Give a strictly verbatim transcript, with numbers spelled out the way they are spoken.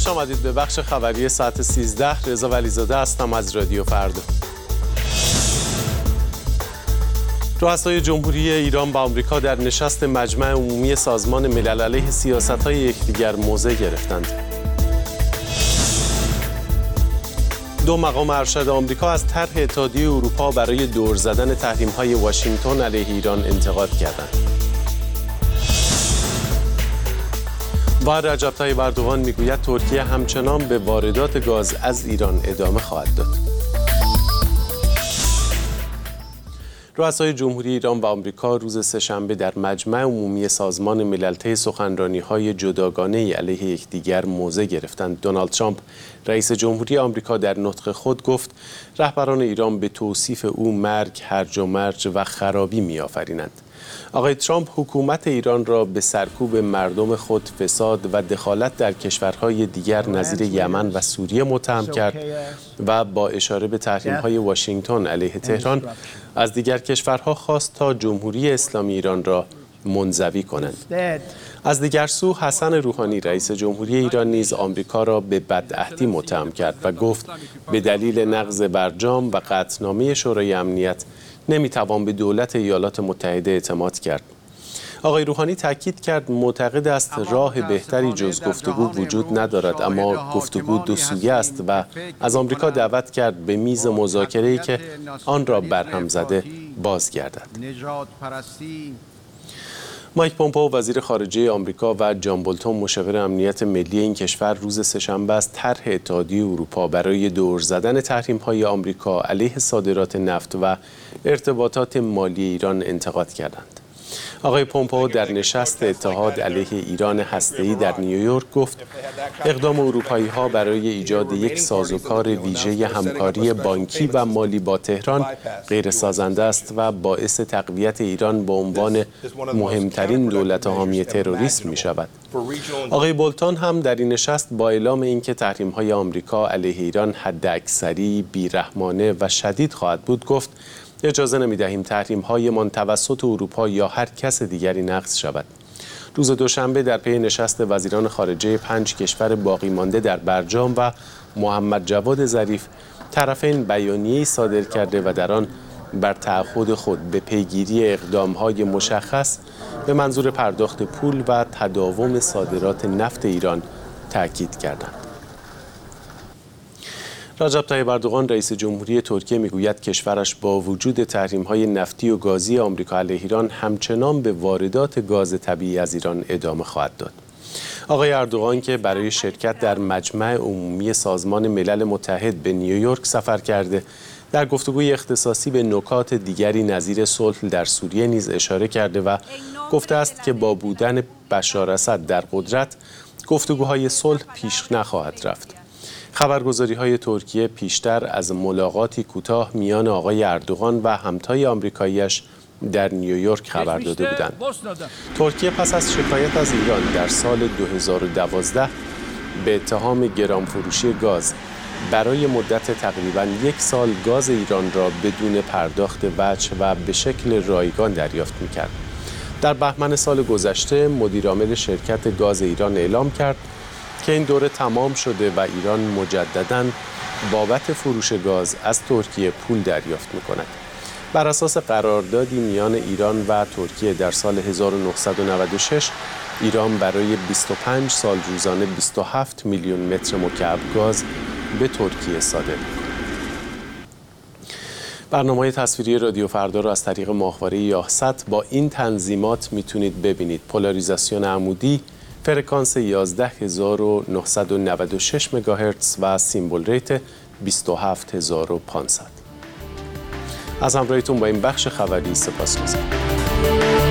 خوش آمدید به بخش خبری ساعت سیزده. رضا ولیزاده هستم از رادیو فردا. رؤسای جمهوری ایران و آمریکا در نشست مجمع عمومی سازمان ملل علیه سیاست‌های یکدیگر موضع گرفتند. دو مقام ارشد آمریکا از طرح اتحادیه اروپا برای دور زدن تحریم‌های واشنگتن علیه ایران انتقاد کردند. و رجب طیب اردوغان میگوید ترکیه همچنان به واردات گاز از ایران ادامه خواهد داد. رؤسای جمهوری ایران و آمریکا روز سه‌شنبه در مجمع عمومی سازمان ملل طی سخنرانی‌های جداگانه علیه یکدیگر موضع گرفتند. دونالد ترامپ رئیس جمهوری آمریکا در نطق خود گفت رهبران ایران به توصیف او مرگ، هرج و مرج و خرابی می‌آفرینند. آقای ترامپ حکومت ایران را به سرکوب مردم خود فساد و دخالت در کشورهای دیگر نظیر یمن و سوریه متهم کرد و با اشاره به تحریم‌های واشنگتن علیه تهران از دیگر کشورها خواست تا جمهوری اسلامی ایران را منزوی کنند. از دیگر سو حسن روحانی رئیس جمهوری ایران نیز آمریکا را به بدعهدی متهم کرد و گفت به دلیل نقض برجام و قطعنامه شورای امنیت نمیتوان به دولت ایالات متحده اعتماد کرد. آقای روحانی تاکید کرد معتقد است راه بهتری جز گفتگو وجود ندارد، اما گفتگو دو سویه است و از آمریکا دعوت کرد به میز مذاکره‌ای که آن را برهم زده بازگردد. مایک پومپئو وزیر خارجه آمریکا و جان بولتون مشاور امنیت ملی این کشور روز سه‌شنبه از طرح اتحادیه اروپا برای دور زدن تحریم‌های آمریکا علیه صادرات نفت و ارتباطات مالی ایران انتقاد کردند. آقای پومپئو در نشست اتحاد علیه ایران هسته‌ای در نیویورک گفت اقدام اروپایی‌ها برای ایجاد یک سازوکار ویژه همکاری بانکی و مالی با تهران غیر سازنده است و باعث تقویت ایران به عنوان مهمترین دولت حامی تروریسم می‌شود. آقای بولتون هم در این نشست با اعلام اینکه تحریم‌های آمریکا علیه ایران حداکثری، بی‌رحمانه و شدید خواهد بود گفت اجازه نمی‌دهیم تحریم‌هایمان توسط اروپا یا هر کس دیگری نقض شود. روز دوشنبه در پی نشست وزیران خارجه پنج کشور باقی مانده در برجام و محمد جواد ظریف طرفین بیانیه‌ای صادر کرده و در آن بر تعهد خود به پیگیری اقدام‌های مشخص به منظور پرداخت پول و تداوم صادرات نفت ایران تاکید کردند. رجب طیب اردوغان رئیس جمهوری ترکیه میگوید کشورش با وجود تحریم‌های نفتی و گازی آمریکا علیه ایران همچنان به واردات گاز طبیعی از ایران ادامه خواهد داد. آقای اردوغان که برای شرکت در مجمع عمومی سازمان ملل متحد به نیویورک سفر کرده، در گفتگوی اختصاصی به نکات دیگری نظیر صلح در سوریه نیز اشاره کرده و گفته است که با بودن بشار اسد در قدرت گفتگوهای صلح پیش نخواهد رفت. خبرگزاری‌های ترکیه پیشتر از ملاقاتی کوتاه میان آقای اردوغان و همتای آمریکایی‌اش در نیویورک خبر داده بودند. ترکیه پس از شکایت از ایران در سال دو هزار و دوازده به اتهام گرانفروشی گاز برای مدت تقریباً یک سال گاز ایران را بدون پرداخت وجه و به شکل رایگان دریافت می‌کرد. در بهمن سال گذشته مدیرعامل شرکت گاز ایران اعلام کرد که این دوره تمام شده و ایران مجدداً بابت فروش گاز از ترکیه پول دریافت می‌کند. بر اساس قراردادی میان ایران و ترکیه در سال هزار و نهصد و نود و شش ایران برای بیست و پنج سال روزانه بیست و هفت میلیون متر مکعب گاز به ترکیه صادر می‌کند. برنامه‌های تصویری رادیو فردا را از طریق ماهواره یاهصد با این تنظیمات میتونید ببینید: پولاریزاسیون عمودی، فرکانس یازده هزار و نهصد و نود و شش مگاهرتز و سیمبل ریت بیست و هفت هزار و پانصد. از همراهیتون با این بخش خبری سپاسگزارم.